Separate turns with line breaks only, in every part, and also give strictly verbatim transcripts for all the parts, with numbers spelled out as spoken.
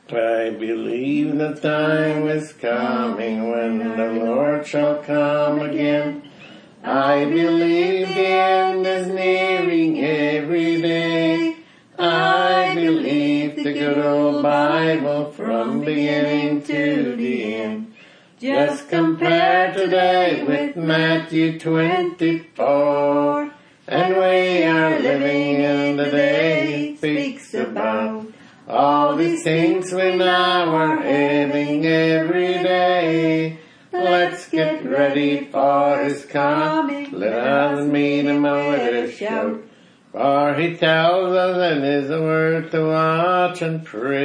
I believe the time is coming when the Lord shall come again. I believe the end is nearing every day. I believe the good old Bible from beginning to the end. Just compare today with Matthew twenty-four, and we are living in the day he speaks about. All these things we now are having every day. Let's get ready for his coming. Let us meet him with a shout. For he tells us in his word to watch and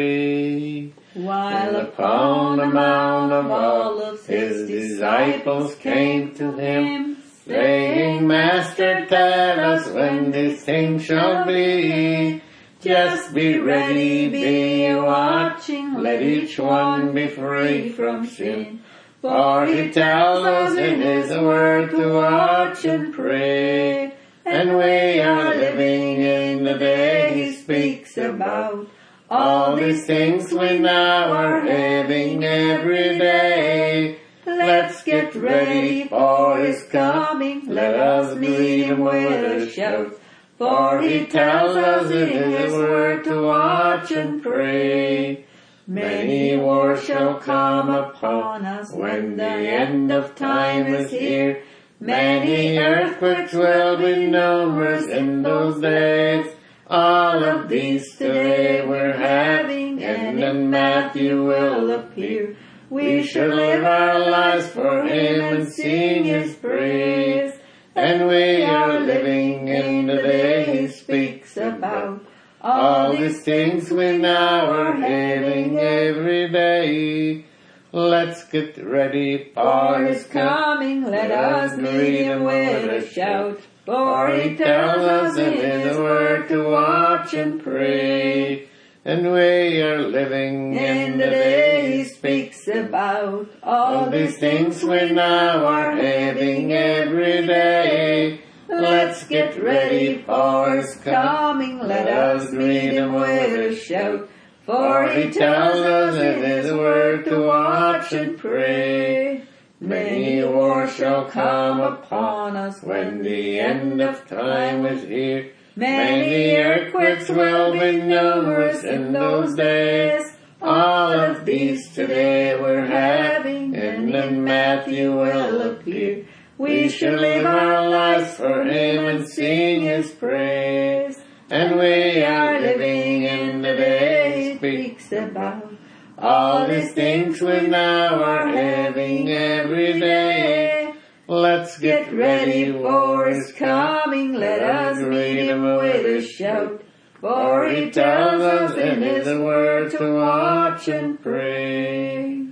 pray.
While upon the Mount of Olives his disciples came to him, saying, Master, tell us when these things shall be. Just be ready, be watching, let each one be free from sin. For he tells us in his word to watch and pray. And we are living in the day he speaks about. All these things we now are having every day. Let's get ready for his coming. Let us meet him with a shout. For he tells us in his word to watch and pray. Many wars shall come upon us when the end of time is here. Many earthquakes will be numerous in those days. All of these today we're having, and then Matthew will appear. We should live our lives for him and sing his praise. And we are living in the day he speaks about. All these things we now are having every day. Let's get ready for his coming. Let us greet him with a shout. For he tells us in his word to watch and pray. And we are living in the day he speaks about. All these things we now are having every day. Let's get ready for his coming. Let us greet him with a shout. For he tells us in his word to watch and pray. Many wars shall come upon us when the end of time is here. Many earthquakes will be numerous in those days. All of these today we're having, and then Matthew will appear. We should live our lives for him and sing his praise. And we are living in the day he speaks about. All these things we now are having every day. Let's get ready for his coming. Let us greet him with a shout. For he tells us in his word to watch and pray.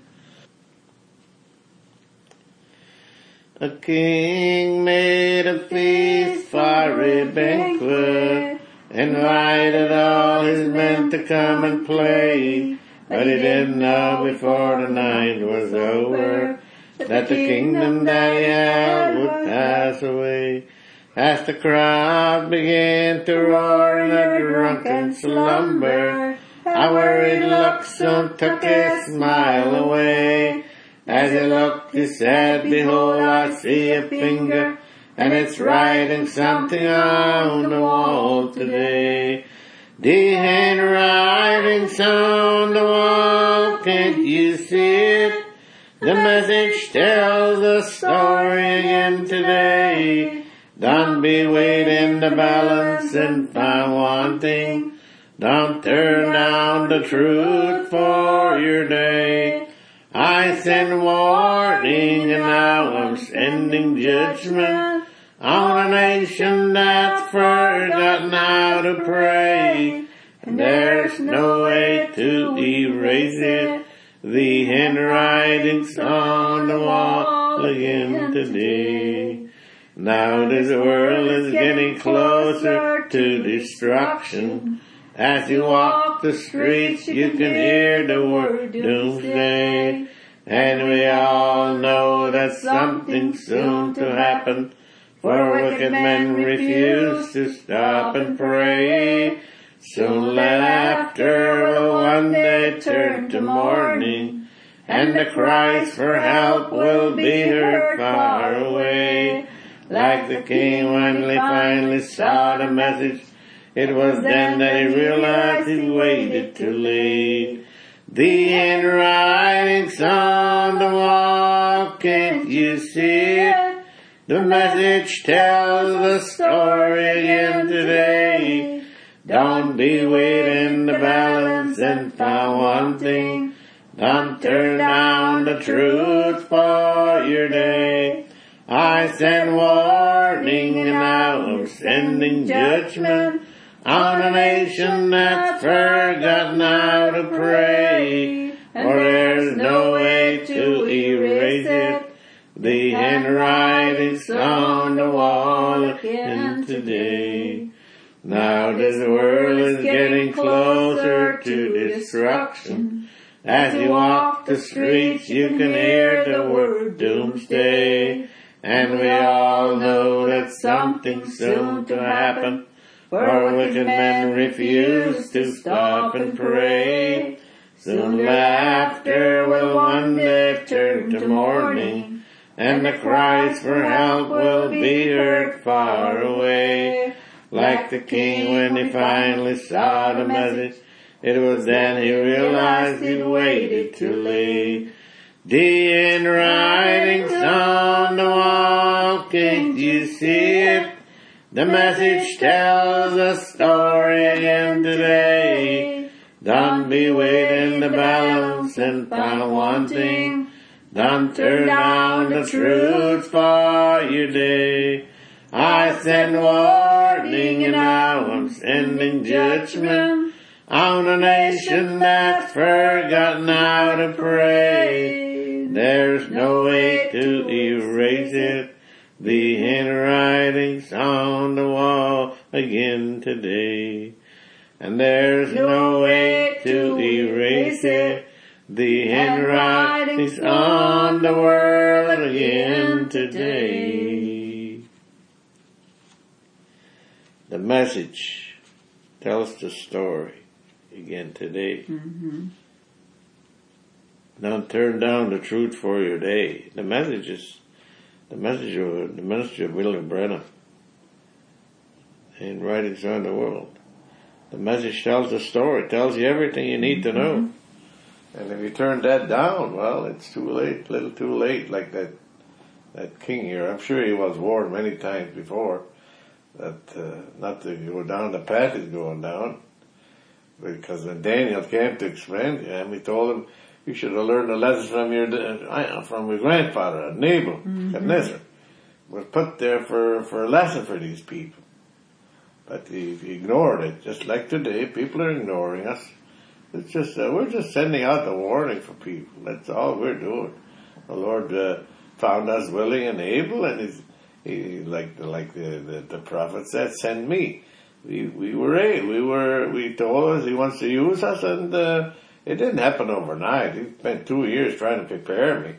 A king made a feast for a banquet, invited all his men to come and play. But he didn't know before the night was over that the kingdom that he had would pass away. As the crowd began to roar in a drunken slumber, a worried look soon took his smile away. As he looked, he said, Behold, I see a finger, and it's writing something on the wall today. The handwriting's on the wall, can't you see it? The message tells the story again today. Don't be weighed in the balance and found wanting. Don't turn down the truth for your day. I send warning and now I'm sending judgment on a nation that's forgotten how to pray. And there's no way to erase it. The handwriting's on the wall again today. Now this world is getting closer to destruction. As you walk the streets, you can hear the word doomsday. And we all know that something's soon to happen, for wicked men refuse to stop and pray.
Soon laughter will one day turn to mourning, and the cries for help will be heard far away. Like the king when he finally saw the message, it was then that he realized he waited too late. The handwriting's on the wall, can't you see it? The message tells the story again today. Don't be weighed in the balance and found wanting. Don't turn down the truth for your day. I send warning and now I'm sending judgment on a nation that's forgotten how to pray. For there's no way to erase it. The handwriting's on the wall again today. Now this world is getting closer to destruction. As you walk the streets, you can hear the word doomsday. And we all know that something's soon to happen, for wicked men refuse to stop and pray. Soon laughter will one day turn to mourning, and the cries for help will be heard far away. Like the king when he finally saw the message, it was then he realized he waited too late. The handwriting's on the wall, can't you see it? The message tells a story again today. Don't be weighed in the balance and found wanting. Don't turn down the truth for your day. I send warning and now I'm sending judgment on a nation that's forgotten how to pray. There's no way to erase it. The handwriting's on the wall again today. And there's no way to erase it. The handwriting's on the world again today. The message tells the story again today.
Mm-hmm.
Don't turn down the truth for your day. The message is the message of the ministry of William Branham in Writings on the World. The message tells the story, tells you everything you need to know. Mm-hmm. And if you turn that down, well, it's too late, a little too late, like that that king here. I'm sure he was warned many times before that uh, not to go down the path he's going down. Because when Daniel came to explain to him, he told him, you should have learned a lesson from your uh, from your grandfather, Nabal, mm-hmm. Nebuchadnezzar. Was put there for, for a lesson for these people. But he, he ignored it. Just like today, people are ignoring us. It's just uh, we're just sending out the warning for people. That's all we're doing. The Lord uh, found us willing and able, and he's, he like the, like the, the the prophet said, "Send me." We we were able. We were we told us He wants to use us, and uh, it didn't happen overnight. He spent two years trying to prepare me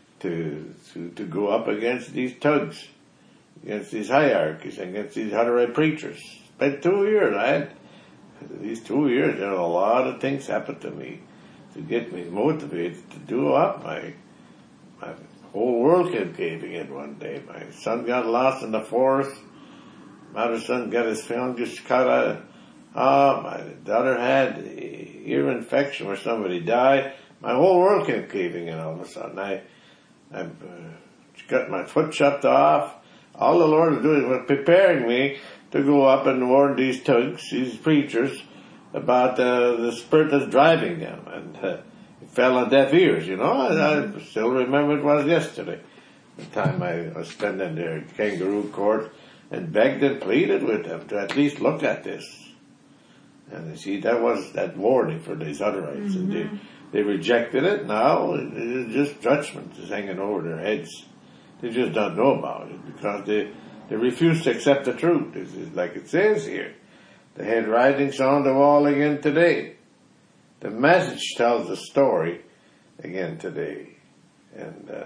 to to, to go up against these thugs, against these hierarchies, against these Hutterite preachers. Spent two years. I had these two years. You know, a lot of things happened to me to get me motivated to do up. My my whole world came caving in one day. My son got lost in the forest. My other son got his fingers cut out. Oh, my daughter had ear infection where somebody died. My whole world came caving in all of a sudden. I, I uh, got my foot chopped off. All the Lord was doing was preparing me to go up and warn these thugs, these preachers, about uh, the spirit that's driving them. And uh, it fell on deaf ears, you know. I, I still remember it was yesterday, the time I was spending there at Kangaroo Court, and begged and pleaded with them to at least look at this. And you see, that was that warning for these Hutterites. Mm-hmm. And they, they rejected it. Now it's just judgment is hanging over their heads. They just don't know about it because they, they refuse to accept the truth. It's, it's like it says here. The handwriting's on the wall again today. The message tells the story again today. And uh,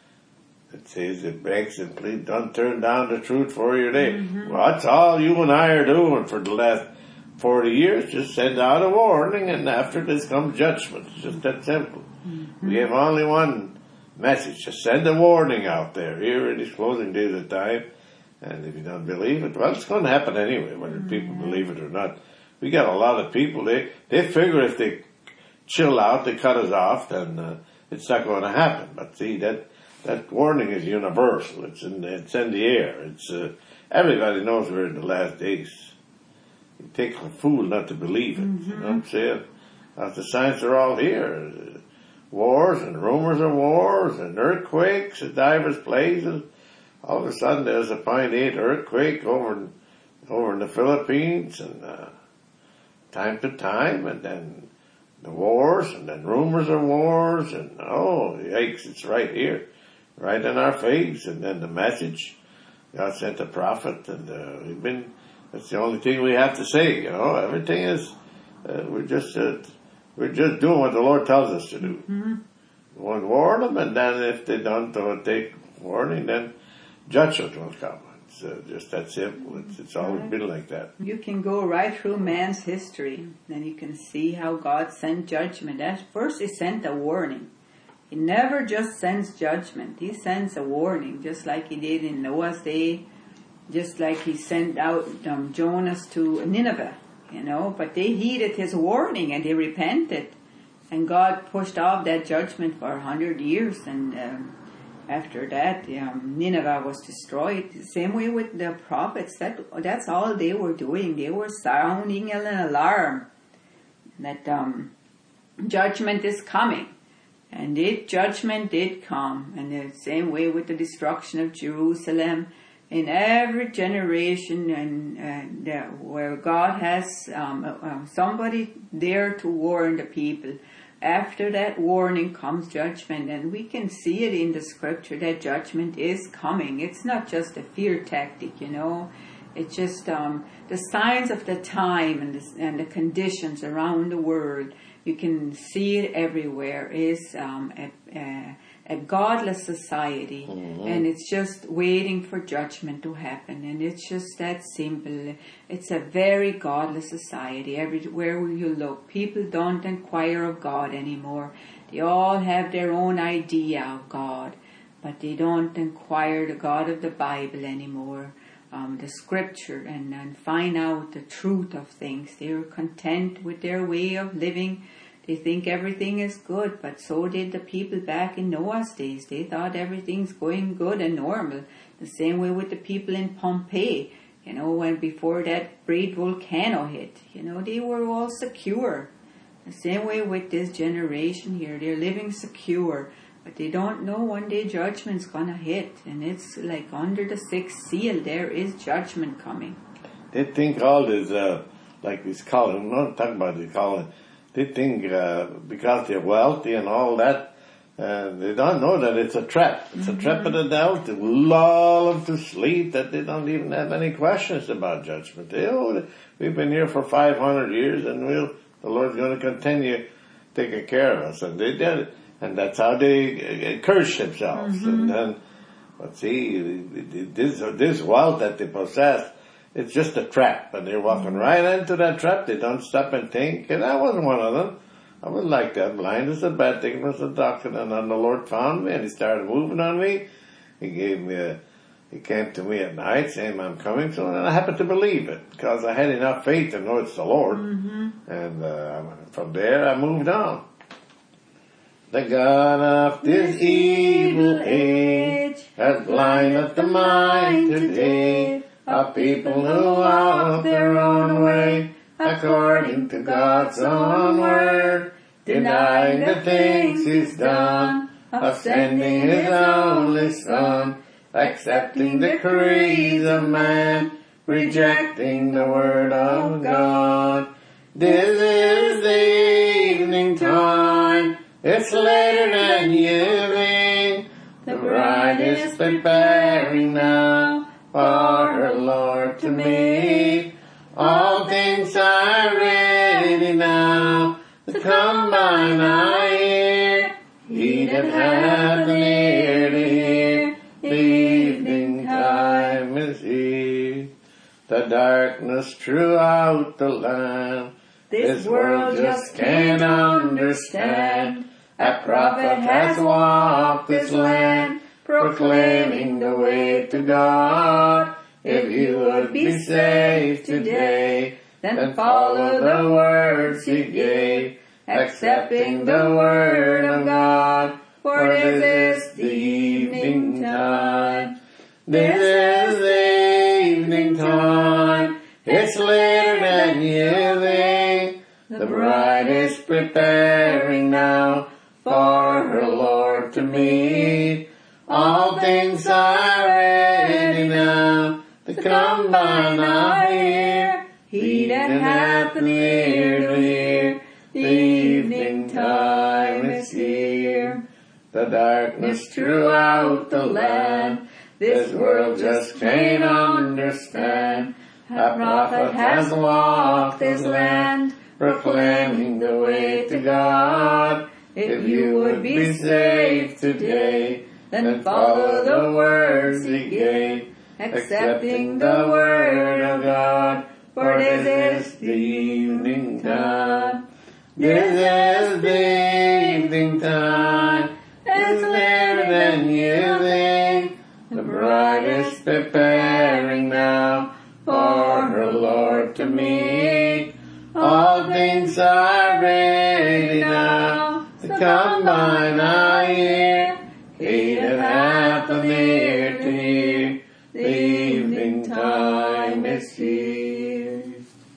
it says it begs and pleads, don't turn down the truth for your day. Mm-hmm. Well, that's all you and I are doing for the last forty years, just send out a warning, and after this comes judgment. It's just that simple. Mm-hmm. We have only one message. Just send a warning out there. Here it is closing days of time. And if you don't believe it, well, it's going to happen anyway, whether mm-hmm. people believe it or not. We got a lot of people, they, they figure if they chill out, they cut us off, then uh, it's not going to happen. But see, that that warning is universal. It's in, it's in the air. It's uh, everybody knows we're in the last days. It takes a fool not to believe it. Mm-hmm. You know what I'm saying? As the signs are all here. Wars and rumors of wars and earthquakes at divers places. All of a sudden there's a point eight earthquake over in, over in the Philippines, and uh, time to time, and then the wars, and then rumors of wars, and oh, yikes, it's right here, right in our face, and then the message, God sent a prophet, and uh, we've been, that's the only thing we have to say, you know, everything is, uh, we're just, uh, we're just doing what the Lord tells us to do. Mm-hmm. We won't warn them, and then if they don't uh, take warning, then judgment will come. It's uh, just that simple. It's, it's always been like that.
You can go right through man's history, and you can see how God sent judgment. At first, He sent a warning. He never just sends judgment. He sends a warning, just like He did in Noah's day, just like He sent out um, Jonas to Nineveh, you know. But they heeded His warning, and they repented. And God pushed off that judgment for a hundred years, and um, after that, um, Nineveh was destroyed. Same way with the prophets. That that's all they were doing. They were sounding an alarm that um, judgment is coming, and it judgment did come. And the same way with the destruction of Jerusalem. In every generation, and uh, the, where God has um, uh, somebody there to warn the people. After that warning comes judgment, and we can see it in the scripture that judgment is coming. It's not just a fear tactic, you know. It's just um, the signs of the time and the, and the conditions around the world. You can see it everywhere. Is um, a, a, a godless society, mm-hmm. and it's just waiting for judgment to happen. And it's just that simple. It's a very godless society. Everywhere you look, people don't inquire of God anymore. They all have their own idea of God, but they don't inquire the God of the Bible anymore, um, the Scripture, and, and find out the truth of things. They're content with their way of living. They think everything is good, but so did the people back in Noah's days. They thought everything's going good and normal. The same way with the people in Pompeii, you know, when before that great volcano hit, you know, they were all secure. The same way with this generation here. They're living secure, but they don't know one day judgment's gonna hit. And it's like under the sixth seal, there is judgment coming.
They think all this, uh, like this Colin, I'm not talking about this Colin, they think uh, because they're wealthy and all that, uh, they don't know that it's a trap. It's mm-hmm. a trap of the devil to lull them to sleep, that they don't even have any questions about judgment. They, oh, we've been here for five hundred years, and we'll, the Lord's going to continue taking care of us. And they did it. And that's how they curse themselves. Mm-hmm. And then, but see, this, this wealth that they possess, it's just a trap, and they're walking right into that trap. They don't stop and think. And I wasn't one of them. I was like that. Blind as a bat, ignorant as a doctrine. And then the Lord found me, and He started moving on me. He gave me a, He came to me at night saying, I'm coming soon. And I happened to believe it, because I had enough faith to know it's the Lord. Mm-hmm. And uh, from there, I moved on. The God of this evil age has blinded the mind today of people who walk their own way, according to God's own word, denying the things He's done, of sending His only Son, accepting the creeds of man, rejecting the word of God. This is the evening time, it's later than you think, the bride is preparing now for her Lord to meet. All things are ready now to come by my ear. He that hath an ear to hear, the evening time is here. The dark darkness throughout the land. This world just can't understand. A prophet has walked this land, proclaiming the way to God. If you would be saved today, then follow the words he gave, accepting the word of God. For this is the evening time. This is the evening time. It's later than you think. The bride is preparing now for her Lord to meet. All things are ready now. The combine are here. Heat and happen near to hear. The evening time is here. The darkness throughout the land, this world just can't understand. A prophet has walked this land, proclaiming the way to God. If you would be saved today, then follow the words he gave, accepting the word of God. For this is the evening time. This is the evening time. It's later than you think. The bride is preparing now for her Lord to meet. All things are ready now. The combine are here. Heat and happen near to hear. The evening time is here.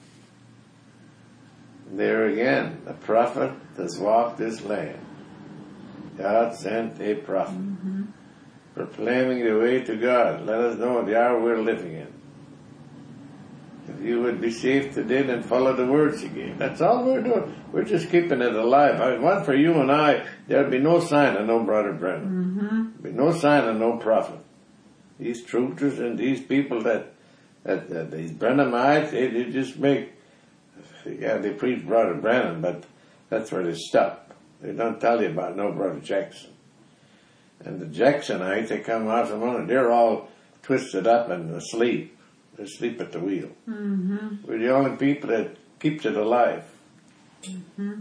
There again, the prophet has walked this land. God sent a prophet, mm-hmm. proclaiming the way to God. Let us know the hour we're living in. If you would be saved today, then follow the words he gave. That's all we're doing. We're just keeping it alive. I want for you and I, there'd be no sign of no Brother Brennan. Mm-hmm. There'd be no sign of no prophet. These truthers and these people that, that, that these Brennamites, they, they just make, yeah, they preach Brother Brennan, but that's where they stop. They don't tell you about no Brother Jackson. And the Jacksonites, they come out from under, they're all twisted up and asleep. They sleep at the wheel. Mm-hmm. We're the only people that keeps it alive. Mm-hmm.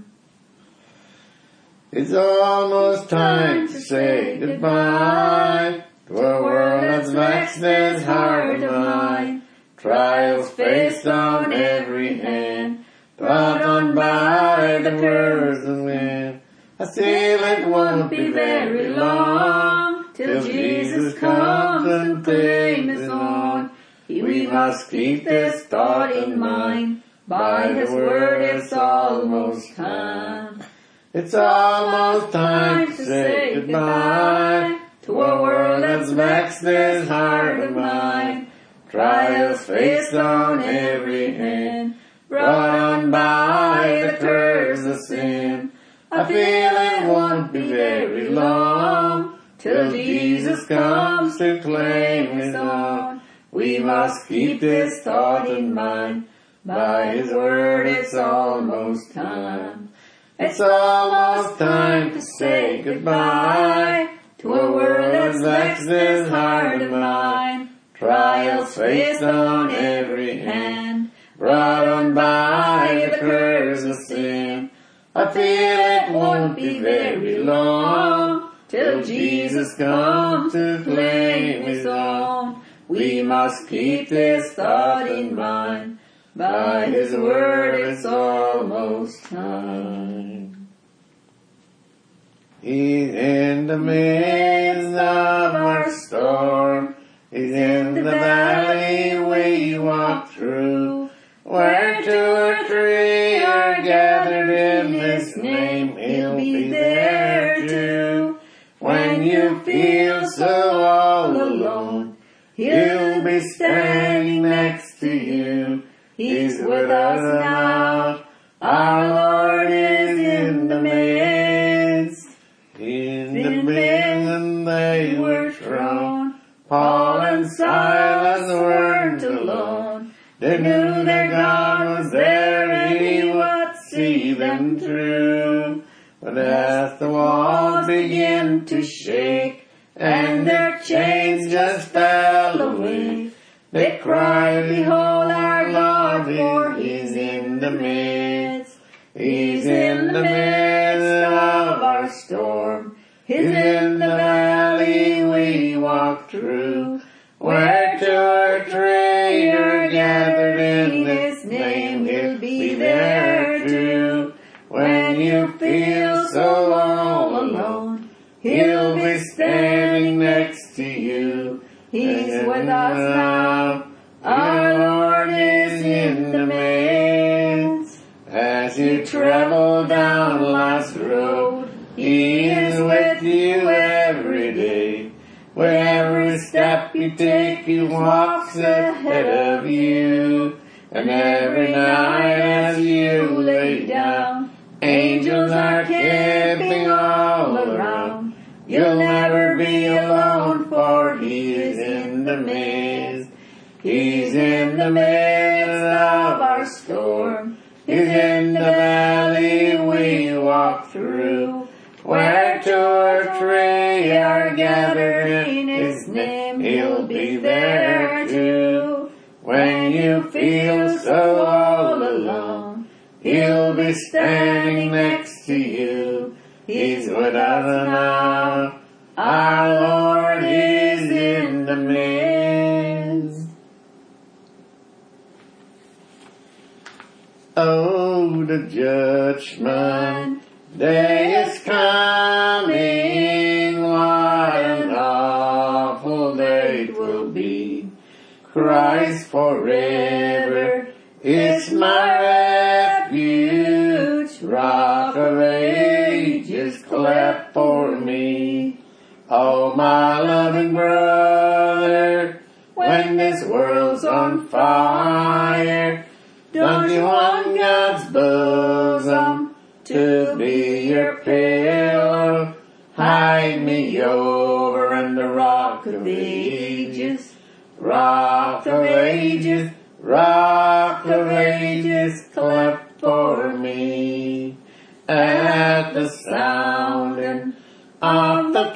It's almost time to say goodbye to a world that's vexed as hard to mine. Trials faced on every hand, brought on by the curves of wind. I feel it won't be very long till Jesus comes and claim his own. We must keep this thought in mind. By his word it's almost time. It's almost time to say goodbye to a world that's vexed as hard to mine. Trials faced on every hand, brought on by the curves of sin. I feel it won't be very long till Jesus comes to claim his own. We must keep this thought in mind. By his word it's almost time. It's almost time to say goodbye to a world that's vexed as hard to mine. Trials faced on every hand, brought on by the curves of sin. I feel it won't be very long till Jesus comes to claim his own. We must keep this thought in mind. By his word it's almost time. He's in the midst of our storm. He's in the valley we walk through. Where two or three are gathered in his name, he'll be there too. When you feel so all alone, he'll be standing next to you. He's with us now. Our Lord is in the midst. In the prison they were thrown. Paul and Silas weren't alone. They knew their God was there and he would see them through. But as the walls began to shake and their chains just fell away, they cried, behold our Lord the midst. He's in the midst of our storm. He's in the valley we walk through. Where two or three are gathered in His name, He'll be there too. When you feel so all alone, He'll be standing next to you. He's with us now. Our Lord is in the midst. As you travel down life's road, He is with you every day. Wherever step you take, He walks ahead of you. And every night as you lay down, angels are camping all around. You'll never be alone, for He is in the midst. He's in the midst of our storm. He's in the valley we walk through. Where two or three are gathered in His name, He'll be there too. When you feel so all alone, He'll be standing next to you. He's with us now. Our Lord is in the midst. Oh, the judgment day is coming. What an awful day it will be. Christ forever is my refuge. Rock of ages, clap for me. Oh, my loving brother, when this world's on fire, don't you want God's bosom to be your pillow? Hide me over in the rock of ages, rock of ages, rock of ages, clap for me. At the sounding of the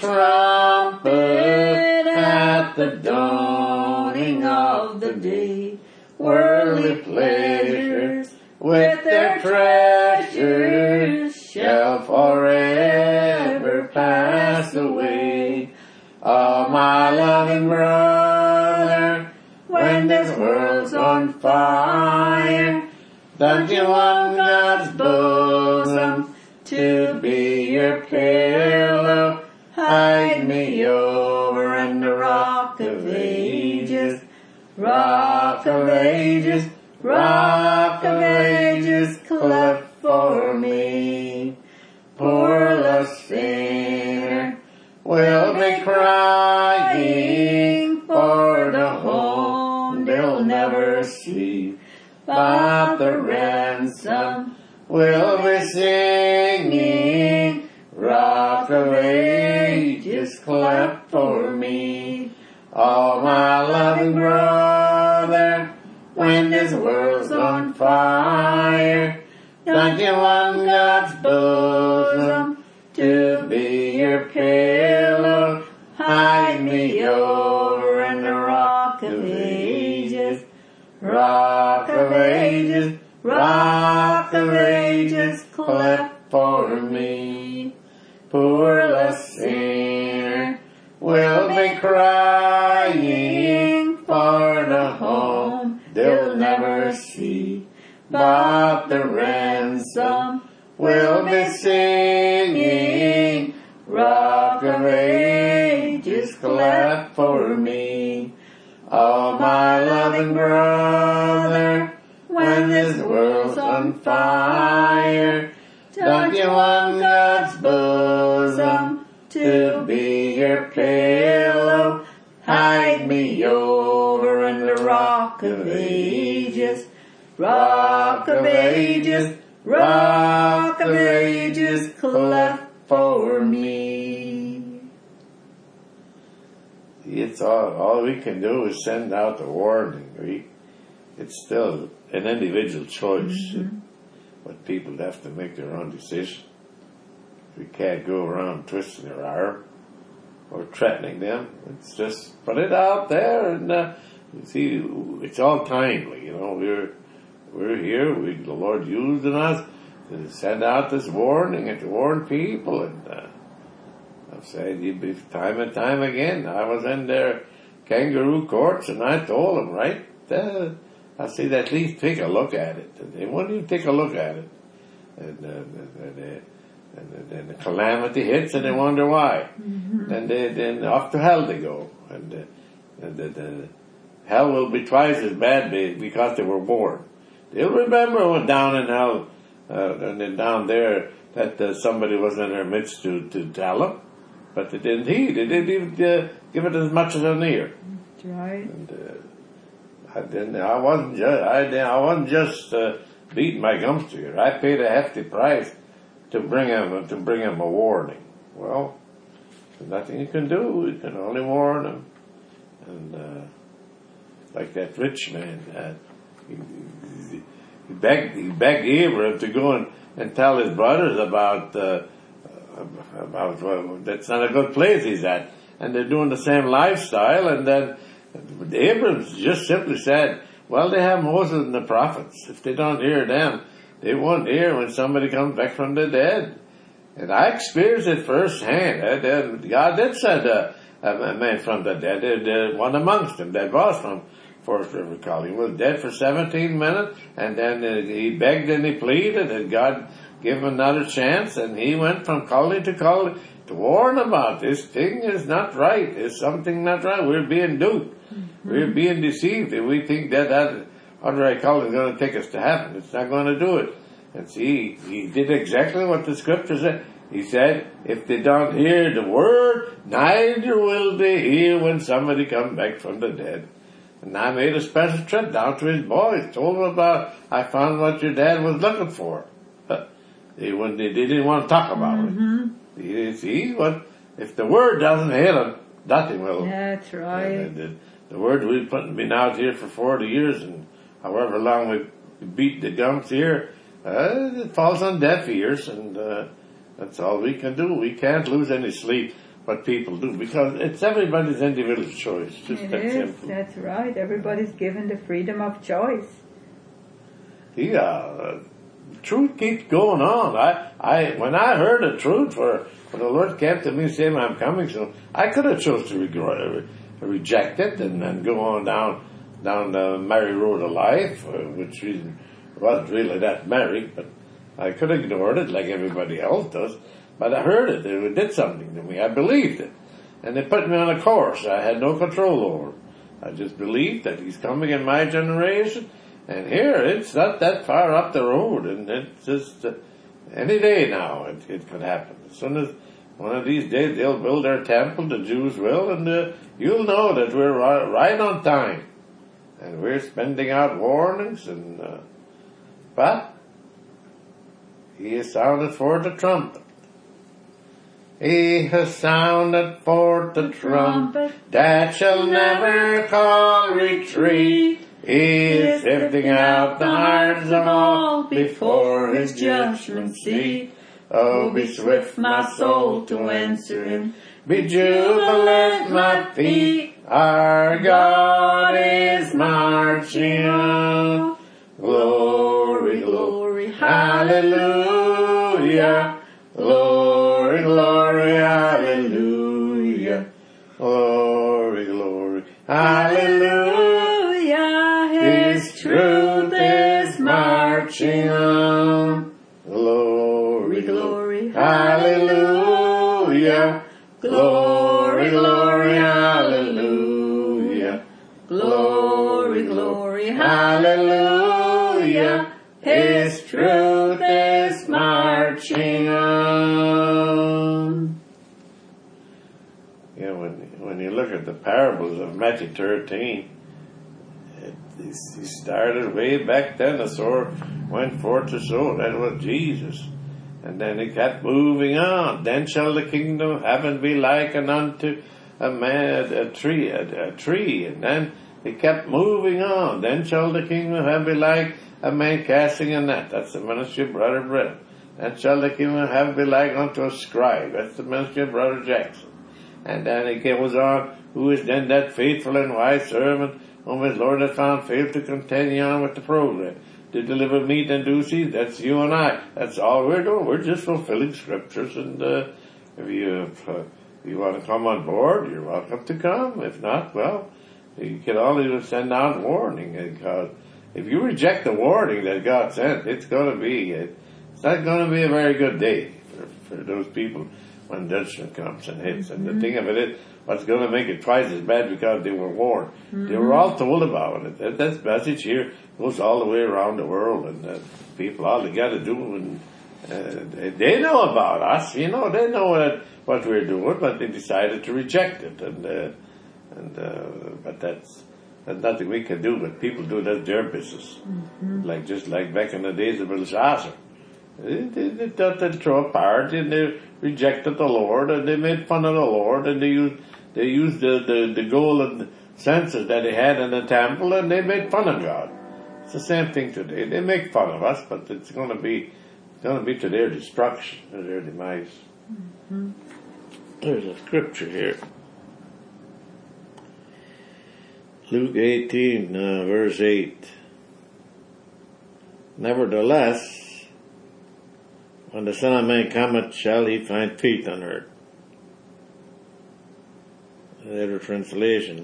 trumpet, at the dawning of the day, worldly pleasures with their treasures shall forever pass away. Oh, my loving brother, when this world's on fire, don't you want God's bosom to be your pillow? Hide me over in the rock of ages, rock of ages, rock of ages, clap for me. Poor lost sinner will be crying for the home they'll never see, but the ransom will be singing. Rock of ages, clap for me. Oh, my loving brother, when this world's on fire, don't you want God's bosom to be your pillow? Hide me over in the rock of ages, rock of ages, rock of ages, clap for me. Poor lost sinner will be crying for the home they'll never see, but the ransom will be singing. Rock of ages, clap for me. Oh, my loving brother, when this world's on fire, don't you want God's bosom to be your pillow? Hide me over in the rock of ages, rock of ages, rock of ages, clap for me. It's all, all we can do is send out the warning. We, it's still an individual choice. Mm-hmm. But people have to make their own decision. We can't go around twisting their arm or threatening them. It's just put it out there, and uh, you see, it's all timely. You know, we're we're here. We, the Lord using us to send out this warning and to warn people. And uh, I've said it time and time again. I was in their kangaroo courts, and I told them, right, uh, I said, at least take a look at it. And they wouldn't even take a look at it. And, uh, and, uh, and then the calamity hits, and they wonder why. Mm-hmm. Then they, then off to hell they go. And, uh, and the, the hell will be twice as bad because they were born. They'll remember what down in hell, uh, and then down there, that uh, somebody was in their midst to, to tell them. But they didn't heed. They didn't even uh, give it as much as an ear.
That's right.
And, uh, I didn't, I wasn't just, I, I wasn't just, uh, beating my gums together. I paid a hefty price to bring him to bring him a warning. Well, there's nothing you can do. You can only warn him. And uh, like that rich man, uh, he, he begged he begged Abraham to go and, and tell his brothers about uh, about well, that's not a good place he's at, and they're doing the same lifestyle. And then Abraham just simply said, "Well, they have Moses and the prophets. If they don't hear them, they won't hear when somebody comes back from the dead." And I experienced it firsthand. Uh, God did send a, a man from the dead, uh, one amongst them that was from Forest River College. He was dead for seventeen minutes, and then uh, he begged and he pleaded, and God gave him another chance, and he went from college to college to warn about this thing is not right. There's something not right. We're being duped. Mm-hmm. We're being deceived, and we think that that other college is going to take us to heaven. It's not going to do it. And see, he did exactly what the scripture said. He said, if they don't hear the word, neither will they hear when somebody comes back from the dead. And I made a special trip down to his boys, told them about, I found what your dad was looking for. They, when they, they didn't want to talk about mm-hmm. it. You see, what, if the word doesn't hit them, nothing will.
That's right.
And the, the, the word we've been out here for forty years, and however long we beat the gums here, uh, it falls on deaf ears, and uh, that's all we can do. We can't lose any sleep, what people do, because it's everybody's individual choice. Just
it
that
is.
simple.
That's right. Everybody's given the freedom of choice.
Yeah, uh, truth keeps going on. I, I, when I heard the truth, for when the Lord came to me saying, "I'm coming soon," I could have chose to re- reject it and then go on down down the merry road of life, uh, which wasn't really that merry, but I could have ignored it like everybody else does. But I heard it. It did something to me. I believed it. And it put me on a course I had no control over. I just believed that He's coming in my generation. And here, it's not that far up the road. And it's just, uh, any day now, it, it could happen. As soon as one of these days they'll build their temple, the Jews will, and uh, you'll know that we're right on time. And we're spending out warnings, and uh, but He has sounded forth the trumpet. He has sounded forth the trumpet that shall never call retreat. He is sifting out the hearts of all before His judgment seat. Oh, be swift, my soul, to answer Him. Be jubilant, my feet. Our God is marching on. Glory, glory, hallelujah. Glory, glory, hallelujah. Glory, glory, hallelujah. His truth is marching on. Glory, glory, hallelujah. Glory, glory, hallelujah. Glory, glory, hallelujah. His truth is marching on. You know, when, when you look at the parables of Matthew thirteen, it, he started way back then. The sword went forth to sow. That was Jesus. And then he kept moving on. Then shall the kingdom of heaven be likened unto a man, a tree, a, a tree. And then he kept moving on. Then shall the kingdom of heaven be like a man casting a net. That's the ministry of Brother Brennan. Then shall the kingdom of heaven be like unto a scribe. That's the ministry of Brother Jackson. And then he goes on, who is then that faithful and wise servant whom his Lord hath found fail to continue on with the program. to deliver meat and do seed. That's you and I. That's all we're doing. We're just fulfilling scriptures. And uh, if you uh, if you want to come on board, you're welcome to come. If not, well, you can only send out warning. Because if you reject the warning that God sent, it's going to be it's not going to be a very good day for, for those people when judgment comes and hits. And mm-hmm. the thing of it is, what's going to make it twice as bad because they were warned. Mm-hmm. They were all told about it. That, that message here goes all the way around the world, and uh, people, all they got to do, and uh, they, they know about us. You know, they know what, what we're doing, but they decided to reject it. And uh, and uh, but that's that's nothing we can do. But people do, that's their business. Mm-hmm. Like just like back in the days of Belshazzar. They, they, they thought they'd throw a party, and they rejected the Lord, and they made fun of the Lord, and they used they used the, the, the golden censers that they had in the temple, and they made fun of God. It's the same thing today. They make fun of us, but it's going to be it's going to be to their destruction, to their demise. Mm-hmm. There's a scripture here. Luke eighteen, uh, verse eight. Nevertheless, when the Son of Man cometh, shall he find faith on earth? The other translation,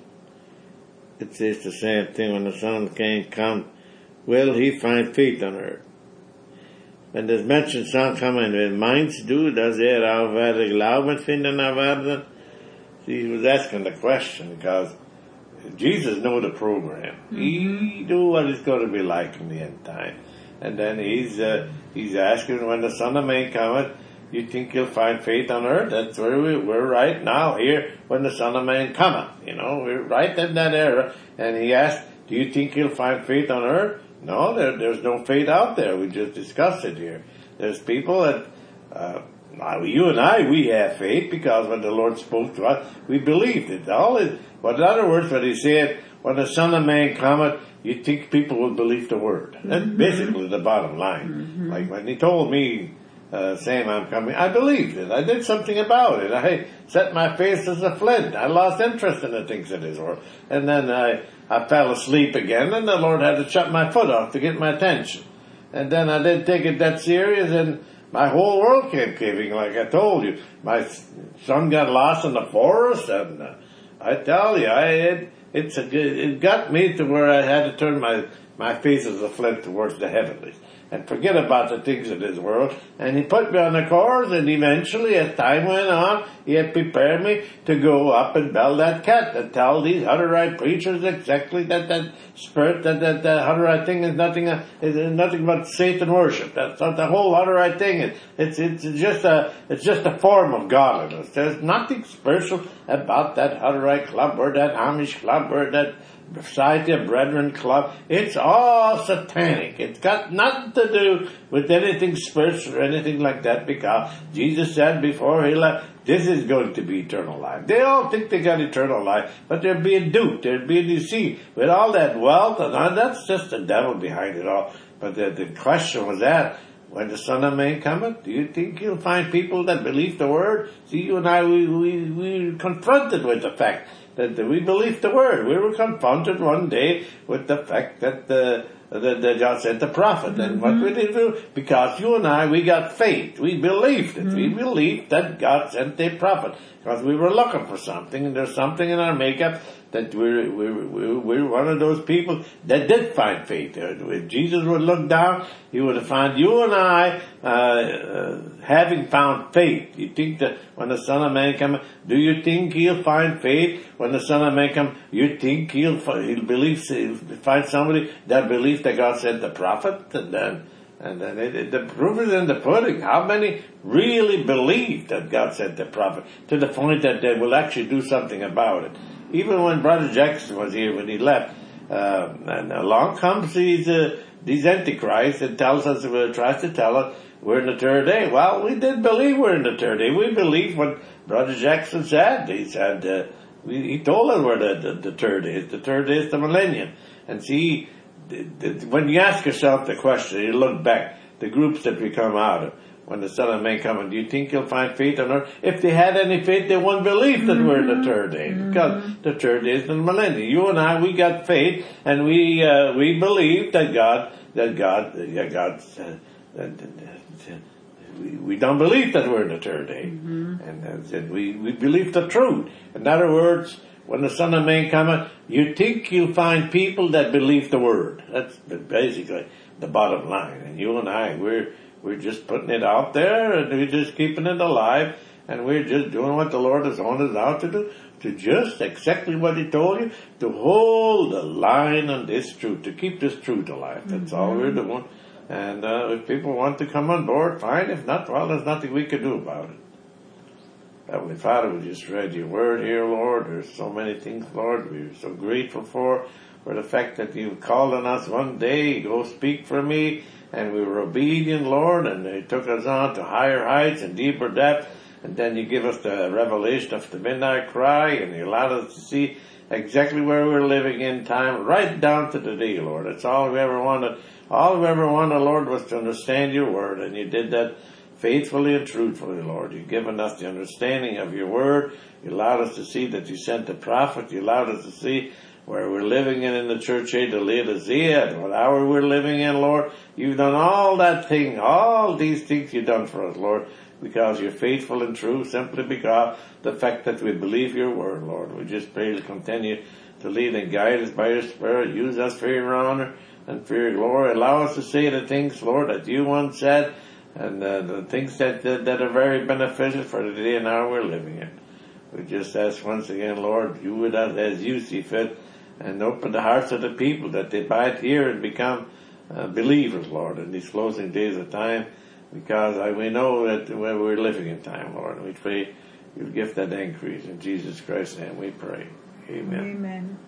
it says the same thing. When the Son of Man come, will he find faith on earth? When there's mentioned Son coming, when meinst du, dass er auch werde Glauben finden werden? See, he was asking the question because Jesus knew the program. Mm-hmm. He knew what it's going to be like in the end time. And then he's uh, he's asking, when the Son of Man cometh, you think you'll find faith on earth? That's where we, we're right now, here, when the Son of Man cometh. You know, we're right in that era. And he asked, do you think you'll find faith on earth? No, there, there's no faith out there. We just discussed it here. There's people that, uh, you and I, we have faith because when the Lord spoke to us, we believed it. All is, but in other words, what he said, when the Son of Man cometh, you think people will believe the word. Mm-hmm. That's basically the bottom line. Mm-hmm. Like when he told me, uh, saying I'm coming, I believed it. I did something about it. I set my face as a flint. I lost interest in the things of this world. And then I, I fell asleep again, and the Lord had to shut my foot off to get my attention. And then I didn't take it that serious, and my whole world came caving, like I told you. My son got lost in the forest, and uh, I tell you, I it, it's a good, it got me to where I had to turn my my face as a flint towards the heavenlies and forget about the things of this world. And he put me on the course, and eventually, as time went on, he had prepared me to go up and bell that cat and tell these Hutterite preachers exactly that that spirit, that that, that Hutterite thing is nothing uh, is nothing but Satan worship. That's not the whole Hutterite thing. It's it's just a it's just a form of godliness. There's nothing spiritual about that Hutterite club or that Amish club or that Society of Brethren Club. It's all satanic. It's got nothing to do with anything spiritual or anything like that, because Jesus said before he left, this is going to be eternal life. They all think they got eternal life, but they're being duped. They're being deceived with all that wealth, and all, that's just the devil behind it all. But the, the question was that, when the Son of Man cometh, do you think you'll find people that believe the word? See, you and I, we, we, we were confronted with the fact that we believed the word. We were confronted one day with the fact that the that, that God sent the prophet. Mm-hmm. And what we did do? Because you and I, we got faith. We believed it. Mm-hmm. We believed that God sent a prophet. Because we were looking for something, and there's something in our makeup that we're, we're, we're, we're one of those people that did find faith. If Jesus would look down, he would have found you and I uh, uh, having found faith. You think that when the Son of Man comes, do you think he'll find faith when the Son of Man comes? You think he'll, he'll believe, he'll find somebody that believes that God sent the prophet? And then And then it, the proof is in the pudding. How many really believe that God sent the prophet to the point that they will actually do something about it? Even when Brother Jackson was here, when he left, uh, and along comes these uh, these antichrists and tells us, uh, tries to tell us we're in the third day. Well, we did believe we're in the third day. We believe what Brother Jackson said. He said uh, we, he told us we're the, the, the third day. The third day is the millennium. And see, when you ask yourself the question, you look back, the groups that we come out of, when the Son of Man comes, do you think you'll find faith on earth? If they had any faith, they wouldn't believe that mm-hmm. we're in the third day. Mm-hmm. Because the third day is the millennium. You and I, we got faith, and we uh, we believe that God, that God, that God, uh, that, that, we, we don't believe that we're in the third day. Mm-hmm. And uh, we, we believe the truth. In other words, when the Son of Man cometh, you think you'll find people that believe the word. That's basically the bottom line. And you and I, we're we're just putting it out there, and we're just keeping it alive, and we're just doing what the Lord has wanted us out to do, to just exactly what He told you, to hold the line on this truth, to keep this truth alive. That's mm-hmm. all we're doing. And uh, if people want to come on board, fine. If not, well, there's nothing we can do about it. Heavenly Father, we just read your word here, Lord. There's so many things, Lord, we're so grateful for, for the fact that you called on us one day, go speak for me, and we were obedient, Lord, and they took us on to higher heights and deeper depth, and then you give us the revelation of the midnight cry, and you allowed us to see exactly where we're living in time, right down to the day, Lord. That's all we ever wanted. All we ever wanted, Lord, was to understand your word, and you did that faithfully and truthfully, Lord. You've given us the understanding of your word. You allowed us to see that you sent the prophet. You allowed us to see where we're living in in the church age of Laodicea, and what hour we're living in, Lord. You've done all that thing, all these things you've done for us, Lord, because you're faithful and true, simply because the fact that we believe your word, Lord. We just pray to continue to lead and guide us by your Spirit. Use us for your honor and for your glory. Allow us to say the things, Lord, that you once said, and uh, the things that, that that are very beneficial for the day and hour we're living in. We just ask once again, Lord, you with us as you see fit, and open the hearts of the people that they might hear and become uh, believers, Lord, in these closing days of time, because I, we know that when we're living in time, Lord, and we pray you'll give that increase. In Jesus Christ's name we pray. Amen.
Amen.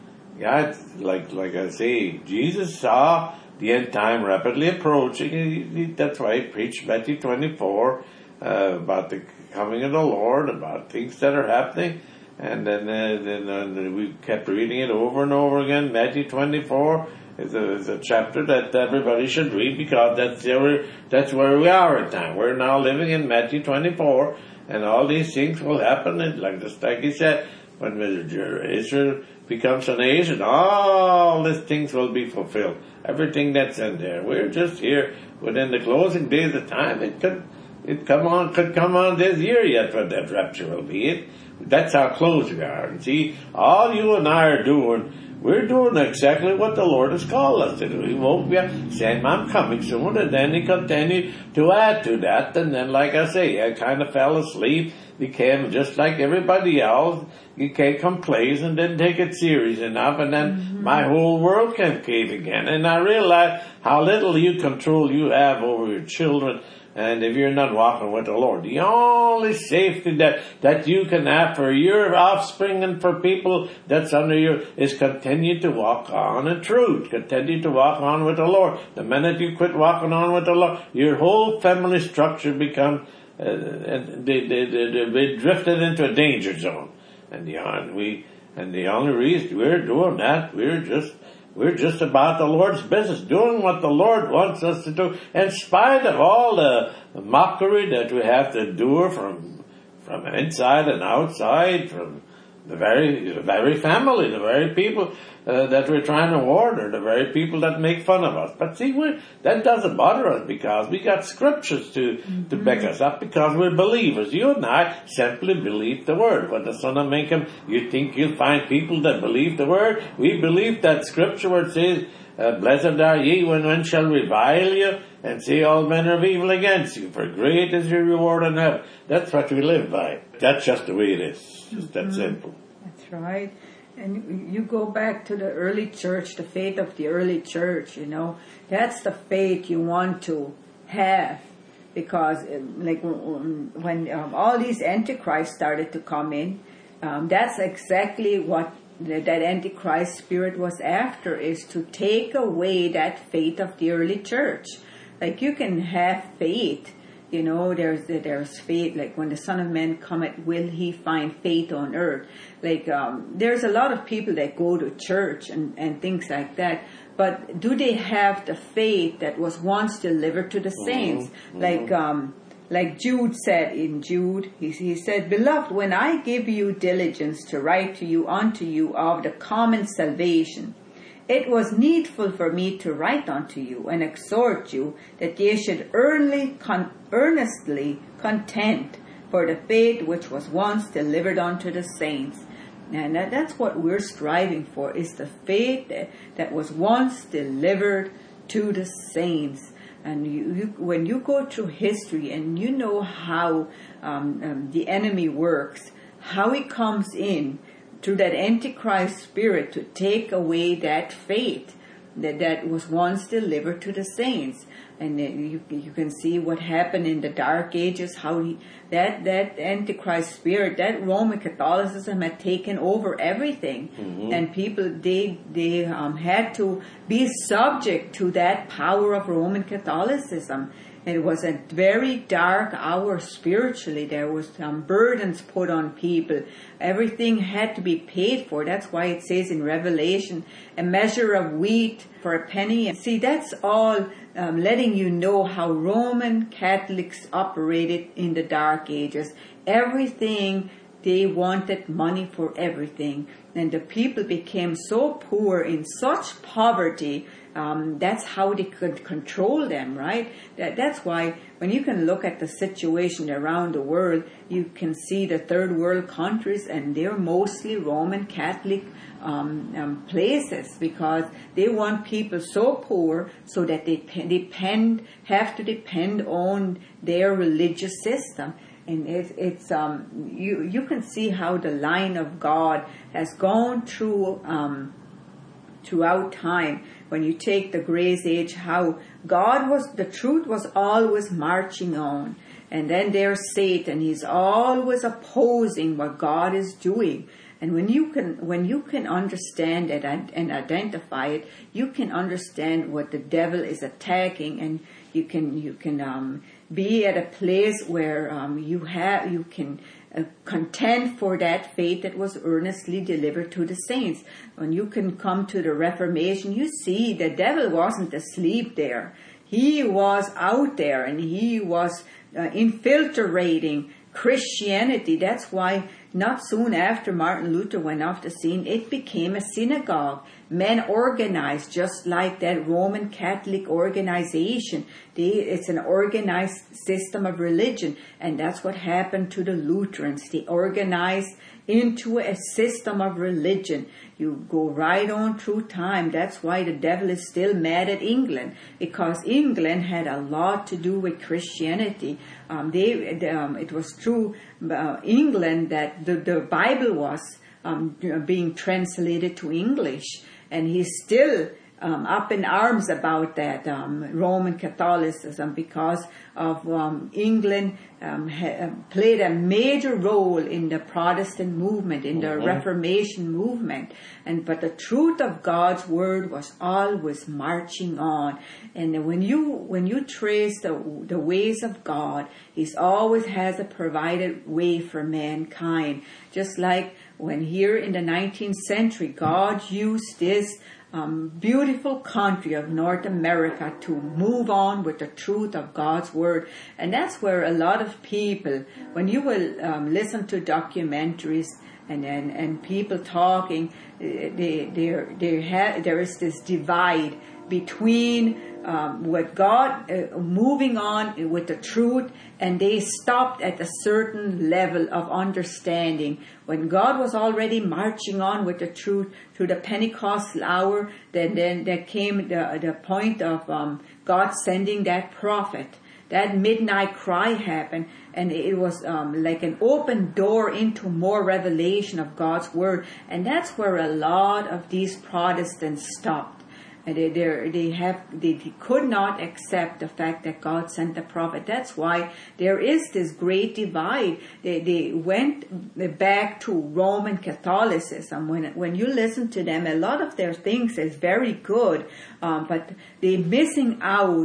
God, like like I say, Jesus saw the end time rapidly approaching. He, he, that's why he preached Matthew twenty-four uh, about the coming of the Lord, about things that are happening. And then, uh, then uh, we kept reading it over and over again. Matthew twenty-four is a, is a chapter that everybody should read, because that's where, that's where we are at time. We're now living in Matthew twenty-four, and all these things will happen. And like just like he said, when Israel becomes a nation, all these things will be fulfilled. Everything that's in there. We're just here within the closing days of time. It could it come on could come on this year yet, but that rapture will be it. That's how close we are. And see, all you and I are doing, we're doing exactly what the Lord has called us to do. He woke me up saying, I'm coming soon, and then he continued to add to that. And then, like I say, I kind of fell asleep, became just like everybody else, became complacent, didn't take it serious enough, and then mm-hmm. my whole world came cave again. And I realized how little you control you have over your children. And if you're not walking with the Lord, the only safety that, that you can have for your offspring and for people that's under you is continue to walk on in truth. Continue to walk on with the Lord. The minute you quit walking on with the Lord, your whole family structure becomes, uh, and they, they, they, they drifted into a danger zone. And the, and we, and the only reason we're doing that, we're just, We're just about the Lord's business, doing what the Lord wants us to do, in spite of all the mockery that we have to endure from from inside and outside, from the very the very family, the very people uh, that we're trying to warn, or the very people that make fun of us. But see, we that doesn't bother us, because we got scriptures to, mm-hmm. to back us up, because we're believers. You and I simply believe the word. When the Son of Man comes, you think you'll find people that believe the word? We believe that scripture where it says, uh, blessed are ye when men shall revile you, and say all manner of evil against you, for great is your reward in heaven. That's what we live by. That's just the way it is. Just that mm-hmm. simple.
That's right. And you go back to the early church, the faith of the early church, you know. That's the faith you want to have. Because like when um, all these antichrists started to come in, um, that's exactly what that antichrist spirit was after, is to take away that faith of the early church. Like you can have faith, you know, there's there's faith, like when the Son of Man cometh, will he find faith on earth? Like um, there's a lot of people that go to church and, and things like that,
but do they have the faith that was once delivered to the saints? Mm-hmm. Like um, like Jude said in Jude, he, he said, "Beloved, when I give you diligence to write to you unto you of the common salvation, it was needful for me to write unto you and exhort you that ye should earnestly, con- earnestly contend for the faith which was once delivered unto the saints." And that, that's what we're striving for, is the faith that, that was once delivered to the saints. And you, you, when you go through history and you know how um, um, the enemy works, how he comes in through that Antichrist spirit to take away that faith that, that was once delivered to the saints. And you you can see what happened in the Dark Ages, how he, that, that Antichrist spirit, that Roman Catholicism had taken over everything. Mm-hmm. And people, they they um, had to be subject to that power of Roman Catholicism. It was a very dark hour spiritually. There was um, burdens put on people. Everything had to be paid for. That's why it says in Revelation, a measure of wheat for a penny. And see, that's all um, letting you know how Roman Catholics operated in the Dark Ages. Everything, they wanted money for everything. And the people became so poor, in such poverty. Um, that's how they could control them, right? That, that's why when you can look at the situation around the world, you can see the third world countries, and they're mostly Roman Catholic um, um, places, because they want people so poor so that they depend, have to depend on their religious system. And it, it's um, you you can see how the line of God has gone through um, throughout time. When you take the Grace Age, how God was, the truth was always marching on. And then there's Satan. He's always opposing what God is doing. And when you can, when you can understand it and, and identify it, you can understand what the devil is attacking, and you can, you can, um, be at a place where, um, you have, you can, Uh, contend for that faith that was earnestly delivered to the saints. When you can come to the Reformation, you see the devil wasn't asleep there. He was out there, and he was uh, infiltrating Christianity. That's why not soon after Martin Luther went off the scene, it became a synagogue. Men organized just like that Roman Catholic organization. They, it's an organized system of religion. And that's what happened to the Lutherans. They organized into a system of religion. You go right on through time. That's why the devil is still mad at England, because England had a lot to do with Christianity. Um, they, um, it was through uh, England that the, the Bible was um, being translated to English. And he's still um, up in arms about that um, Roman Catholicism, because of um, England um, ha- played a major role in the Protestant movement, in the mm-hmm. Reformation movement. And but the truth of God's word was always marching on. And when you when you trace the the ways of God, He always has a provided way for mankind. Just like when here in the nineteenth century, God used this um, beautiful country of North America to move on with the truth of God's word. And that's where a lot of people, when you will um, listen to documentaries and, and, and people talking, they, they, they have, there is this divide between um, what God uh, moving on with the truth, and they stopped at a certain level of understanding. When God was already marching on with the truth through the Pentecostal hour, then then there came the the point of um, God sending that prophet. That midnight cry happened, and it was um, like an open door into more revelation of God's word. And that's where a lot of these Protestants stopped. And they they they have they, they could not accept the fact that God sent the prophet. That's why there is this great divide. They they went back to Roman Catholicism. When when you listen to them, a lot of their things is very good, um, but they're missing out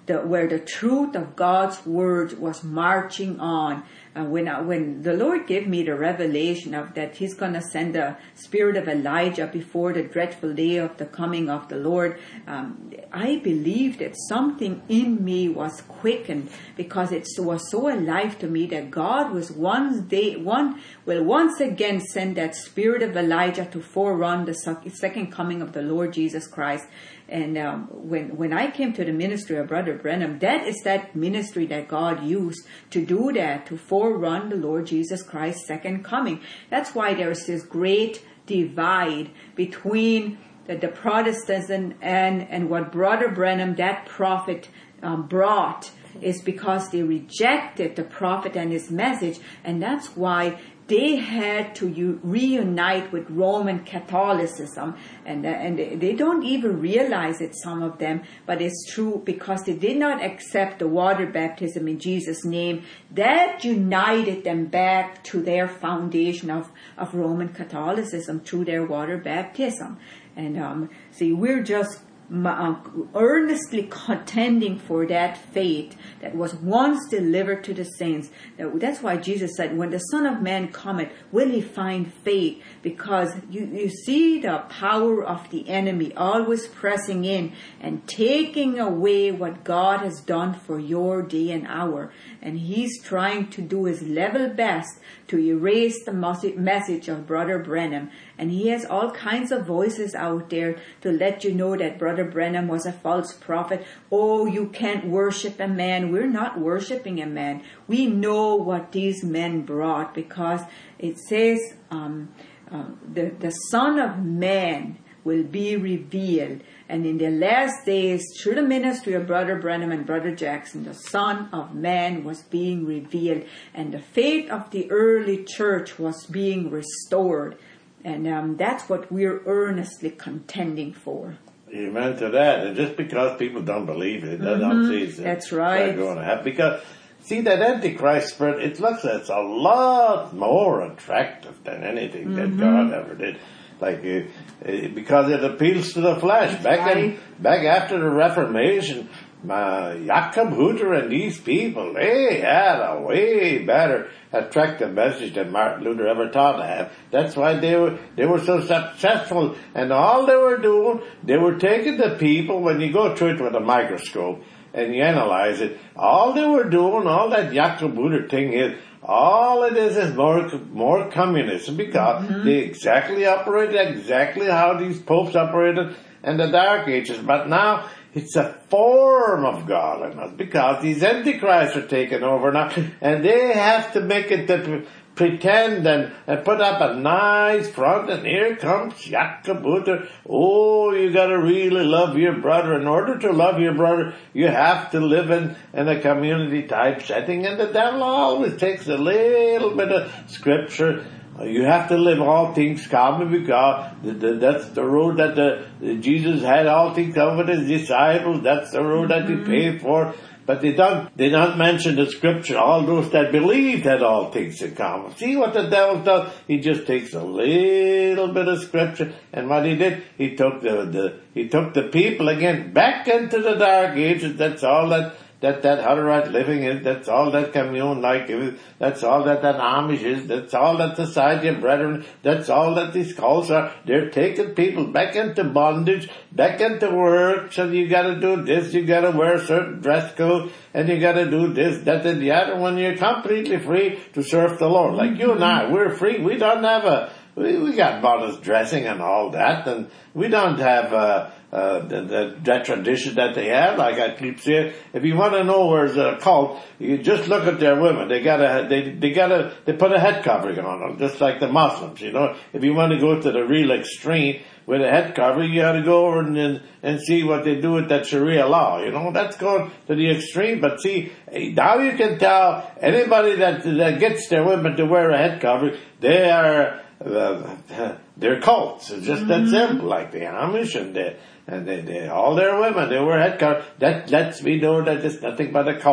the, where the truth of God's word was marching on. Uh, when I, when the Lord gave me the revelation of that He's going to send the spirit of Elijah before the dreadful day of the coming of the Lord, um, I believed that something in me was quickened, because it was so alive to me that God was one day, one will once again send that spirit of Elijah to forerun the second coming of the Lord Jesus Christ. And um, when when I came to the ministry of Brother Branham, that is that ministry that God used to do that, to forerun the Lord Jesus Christ's second coming. That's why there is this great divide between the, the Protestants and, and, and what Brother Branham, that prophet, um, brought, is because they rejected the prophet and his message. And that's why they had to u- reunite with Roman Catholicism, and uh, and they, they don't even realize it, some of them, but it's true, because they did not accept the water baptism in Jesus' name. That united them back to their foundation of, of Roman Catholicism through their water baptism. And um, see, we're just Uh, earnestly contending for that faith that was once delivered to the saints. That's why Jesus said, when the Son of Man cometh, will He find faith? Because you, you see the power of the enemy always pressing in and taking away what God has done for your day and hour. And he's trying to do his level best to erase the message of Brother Branham. And he has all kinds of voices out there to let you know that Brother Branham was a false prophet. Oh, you can't worship a man. We're not worshiping a man. We know what these men brought, because it says um, uh, the, the Son of Man will be revealed. And in the last days, through the ministry of Brother Branham and Brother Jackson, the Son of Man was being revealed. And the faith of the early church was being restored. And um, that's what we're earnestly contending for.
Amen to that. And just because people don't believe it, they don't see it.
That's right.
Going to happen. Because, see, that Antichrist spirit, it looks like it's a lot more attractive than anything mm-hmm. that God ever did. Like, uh, uh, because it appeals to the flesh.
That's
back
right.
in, back after the Reformation, uh, Jakob Hutter and these people, they had a way better attractive message than Martin Luther ever taught to have. That's why they were they were so successful. And all they were doing, they were taking the people, when you go through it with a microscope and you analyze it, all they were doing, all that Jakob Hutter thing is, all it is is more more communism, because mm-hmm. they exactly operated exactly how these popes operated in the Dark Ages. But now it's a form of godliness, because these antichrists are taking over now, and they have to make it to pretend and, and put up a nice front, and here comes Jakob Hutter. Oh, you got to really love your brother. In order to love your brother, you have to live in, in a community type setting, and the devil always takes a little bit of scripture. You have to live all things common, because the, the, that's the road that the, the Jesus had all things common with his disciples. That's the road mm-hmm. that he paid for. But they don't, they don't mention the scripture. All those that believed had all things in common. See what the devil does? He just takes a little bit of scripture, and what he did, he took the, the he took the people again back into the Dark Ages. That's all that that that Hutterite living is. That's all that commune like is. That's all that that Amish is. That's all that Society of Brethren. That's all that these cults are. They're taking people back into bondage, back into work. So you got to do this. You got to wear a certain dress code, and you got to do this, that, and the other. When you're completely free to serve the Lord, like you and I, we're free. We don't have a. We, we got modest dressing and all that, and we don't have uh, uh, the, the, that tradition that they have. Like I keep saying, if you want to know where's a cult, you just look at their women. They got a, they they got a, they put a head covering on them, just like the Muslims. You know, if you want to go to the real extreme with a head covering, you got to go over and, and and see what they do with that Sharia law. You know, that's going to the extreme. But see, now you can tell anybody that that gets their women to wear a head covering, they are. Uh, they're cults. It's just mm-hmm. that simple, like the Amish and the, and they, they, all their women, they wear head cover. That lets me know that it's nothing but a cult.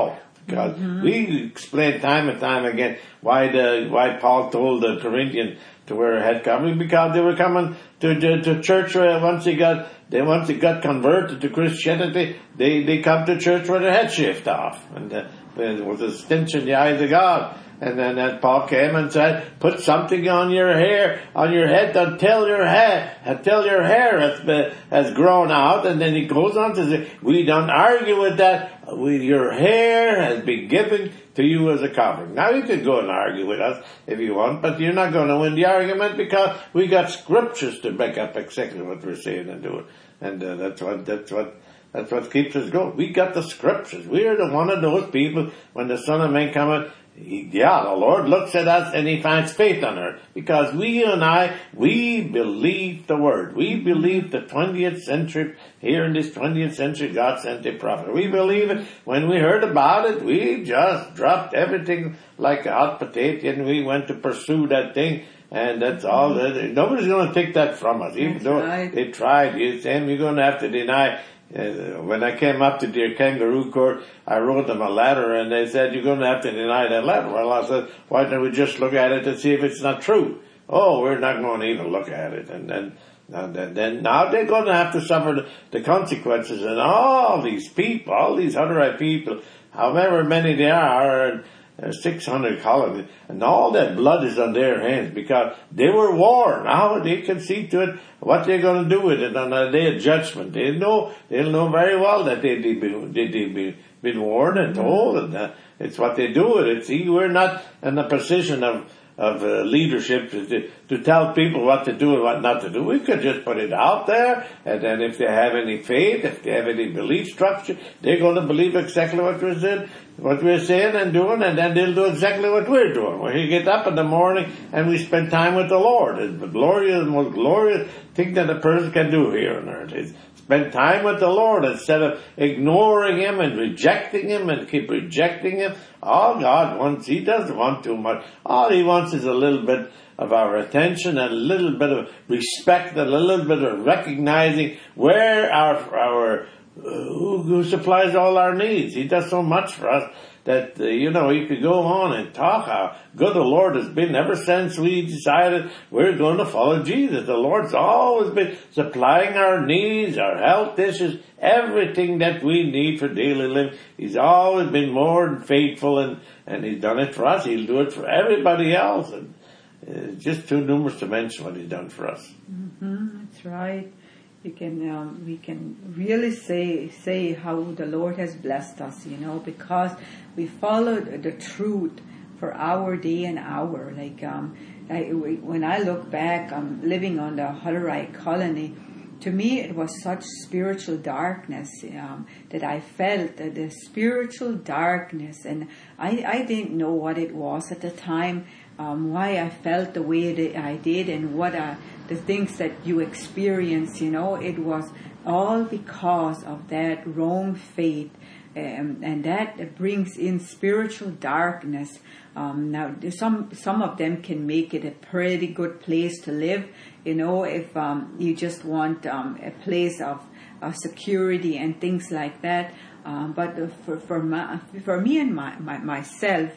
Because
Mm-hmm.
we explain time and time again why the why Paul told the Corinthians to wear a head covering, because they were coming to to, to church uh, once they got they once they got converted to Christianity. They they come to church with their head shaved off, and uh, it was a stench in the eyes of God. And then that Paul came and said, put something on your hair, on your head until your hair, until your hair has been, has grown out. And then he goes on to say, we don't argue with that. We, your hair has been given to you as a covering. Now you could go and argue with us if you want, but you're not going to win the argument, because we got scriptures to back up exactly what we're saying and doing. And uh, that's what, that's what, that's what keeps us going. We got the scriptures. We are the one of those people, when the Son of Man cometh, He, yeah, the Lord looks at us and He finds faith on earth, because we and I, we believe the Word. We believe the twentieth century, here in this twentieth century, God sent a prophet. We believe it. When we heard about it, we just dropped everything like a hot potato and we went to pursue that thing. And that's all. That, nobody's going to take that from us. Even
That's
though
right.
they tried. You, Sam, you're going to have to deny. Uh, when I came up to the kangaroo court, I wrote them a letter, and they said, you're going to have to deny that letter. Well, I said, why don't we just look at it to see if it's not true? Oh, we're not going to even look at it. And then, and then, then now they're going to have to suffer the, the consequences. And all these people, all these Hutterite people, however many they are, and uh, six hundred colonies, and all that blood is on their hands, because they were warned. Now they can see to it what they're going to do with it on the day of judgment. They know, they'll know very well that they, they've been, they, they've been, been warned and told, and uh, it's what they do with it. See, we're not in a position of, of uh, leadership to, to tell people what to do and what not to do. We could just put it out there, and then if they have any faith, if they have any belief structure, they're going to believe exactly what we're saying, what we're saying and doing, and then they'll do exactly what we're doing. We get up in the morning and we spend time with the Lord. It's the glorious, most glorious thing that a person can do here on earth. Is spend time with the Lord instead of ignoring Him and rejecting Him and keep rejecting Him. All God wants, He doesn't want too much. All He wants is a little bit of our attention and a little bit of respect and a little bit of recognizing where our, our, uh, who, who supplies all our needs. He does so much for us that, uh, you know, you could go on and talk how good the Lord has been ever since we decided we're going to follow Jesus. The Lord's always been supplying our needs, our health issues, everything that we need for daily living. He's always been more than faithful, and, and He's done it for us. He'll do it for everybody else. And it's just too numerous to mention what He's done for us.
Mm-hmm, that's right. We can um, we can really say say how the Lord has blessed us, you know, because we followed the truth for our day and hour. Like um, I, when I look back, I'm um, living on the Hutterite colony. To me, it was such spiritual darkness um, that I felt, uh, the spiritual darkness, and I, I didn't know what it was at the time, um, why I felt the way that I did, and what I, the things that you experience. You know, it was all because of that wrong faith, um, and that brings in spiritual darkness. Um, now, some some of them can make it a pretty good place to live. You know, if um, you just want um, a place of uh, security and things like that. Um, but for for my, for me and my, my myself,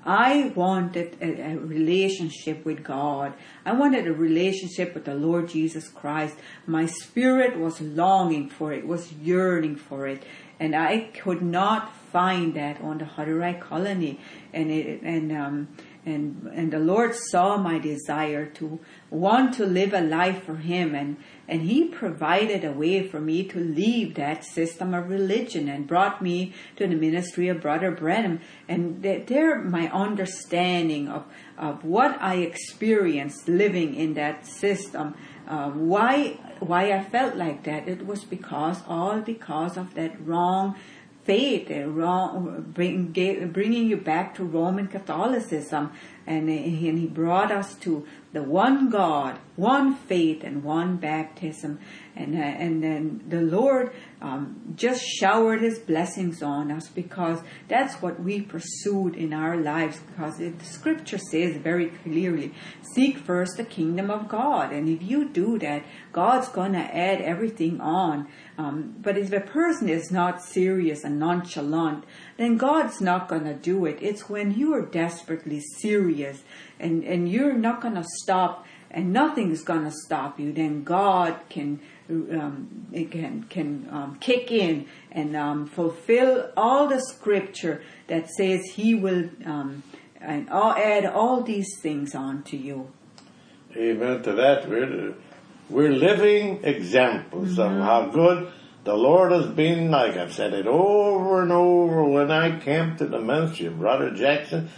I wanted a, a relationship with God. I wanted a relationship with the Lord Jesus Christ. My spirit was longing for it, was yearning for it, and I could not find that on the Hutterite colony. And it, and um, and and the Lord saw my desire to want to live a life for Him, and and He provided a way for me to leave that system of religion and brought me to the ministry of Brother Branham. And there, my understanding of of what I experienced living in that system, uh, why why I felt like that, it was because all because of that wrong faith, uh, wrong, bring, bringing you back to Roman Catholicism, and, and He brought us to the one God, one faith, and one baptism. And uh, and then the Lord um, just showered His blessings on us, because that's what we pursued in our lives. Because it, the Scripture says very clearly, seek first the kingdom of God. And if you do that, God's going to add everything on. Um, but if a person is not serious and nonchalant, then God's not going to do it. It's when you are desperately serious and, and you're not going to stop, and nothing's going to stop you, then God can um, it can can um, kick in and um, fulfill all the Scripture that says He will um, and all, add all these things on to you.
Amen to that. We're we're living examples mm-hmm. of how good the Lord has been. Like I've said it over and over when I came to the ministry of Brother Jackson.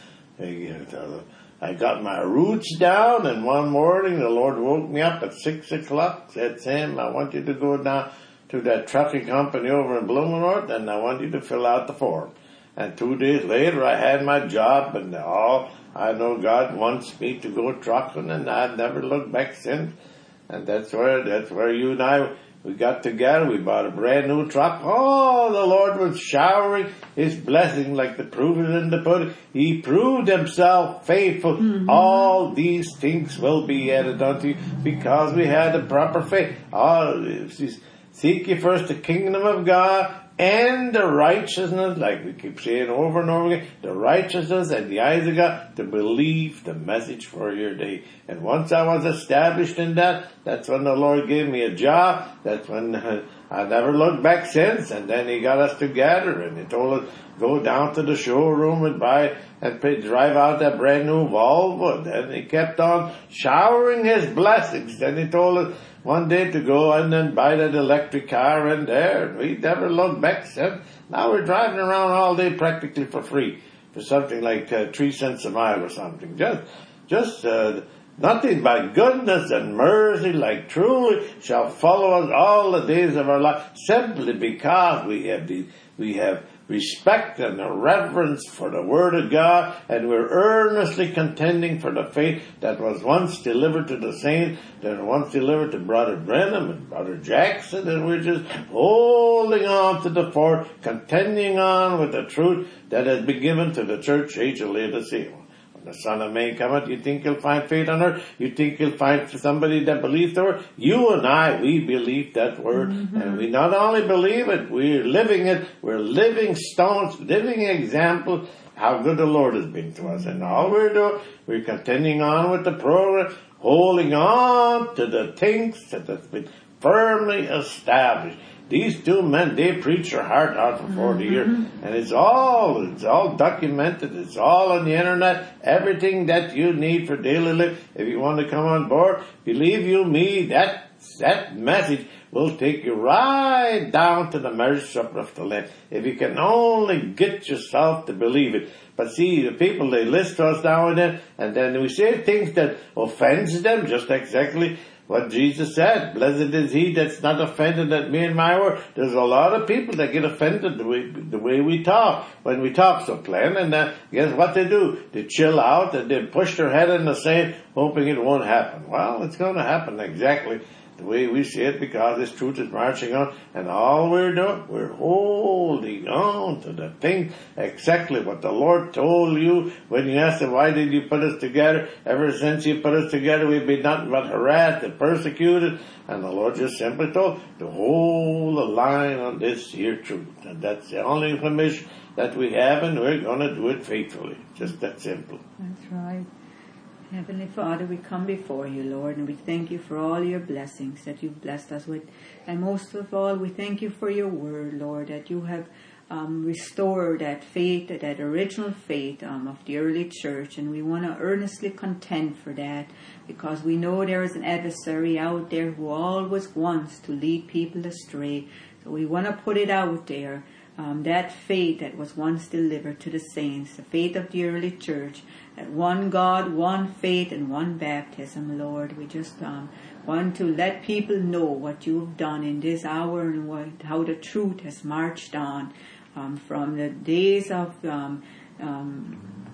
I got my roots down, and one morning the Lord woke me up at six o'clock, said, Sam, I want you to go down to that trucking company over in Blumenort, and I want you to fill out the form. And two days later I had my job, and all I know God wants me to go trucking, and I've never looked back since. And that's where, that's where you and I, we got together, we bought a brand new truck. Oh, the Lord was showering His blessing like the proof is in the pudding. He proved Himself faithful. Mm-hmm. All these things will be added unto you because we had the proper faith. Oh, seek ye first the kingdom of God and the righteousness, like we keep saying over and over again, the righteousness and the eyes of God, to believe the message for your day. And once I was established in that, that's when the Lord gave me a job. That's when uh, I never looked back since. And then He got us together, and He told us, go down to the showroom and buy and pay, drive out that brand new Volvo. Then He kept on showering His blessings. Then He told us one day to go and then buy that electric car in there. We never looked back since. Now we're driving around all day practically for free, for something like uh, three cents a mile or something. Just, just uh, nothing but goodness and mercy, like truly shall follow us all the days of our life, simply because we have the, we have respect and a reverence for the Word of God, and we're earnestly contending for the faith that was once delivered to the saints, that was once delivered to Brother Brenham and Brother Jackson, and we're just holding on to the fort, contending on with the truth that has been given to the church age of Laodicea. When the Son of Man cometh, you think you'll find faith on earth? You think you'll find somebody that believes the Word? You and I, we believe that Word. Mm-hmm. And we not only believe it, we're living it. We're living stones, living examples how good the Lord has been to us. And all we're doing, we're continuing on with the program, holding on to the things that have been firmly established. These two men, they preach their heart out for forty mm-hmm. years. And it's all, it's all documented. It's all on the internet. Everything that you need for daily life. If you want to come on board, believe you me, that, that message will take you right down to the marriage supper of the Lamb. If you can only get yourself to believe it. But see, the people, they listen to us now and then, and then we say things that offends them, just exactly what Jesus said. Blessed is he that's not offended at me and my word. There's a lot of people that get offended the way, the way we talk, when we talk so plain, and uh, guess what they do? They chill out and they push their head in the sand, hoping it won't happen. Well, it's going to happen exactly the way we see it, because this truth is marching on, and all we're doing, we're holding on to the thing, exactly what the Lord told you when you asked him, why did you put us together? Ever since you put us together, we've been nothing but harassed and persecuted, and the Lord just simply told to hold the line on this here truth, and that's the only information that we have, and we're going to do it faithfully. Just that simple.
That's right. Heavenly Father, we come before you, Lord, and we thank you for all your blessings that you've blessed us with. And most of all, we thank you for your word, Lord, that you have um, restored that faith, that original faith um, of the early church. And we want to earnestly contend for that, because we know there is an adversary out there who always wants to lead people astray. So we want to put it out there. Um, that faith that was once delivered to the saints, the faith of the early church, that one God, one faith, and one baptism, Lord. We just um, want to let people know what you've done in this hour, and what, how the truth has marched on um, from the days of um, um,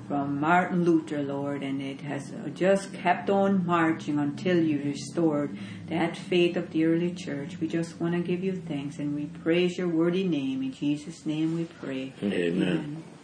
from Martin Luther, Lord, and it has just kept on marching until you restored that faith of the early church. We just want to give you thanks, and we praise your worthy name. In Jesus' name we pray.
Amen.
Amen.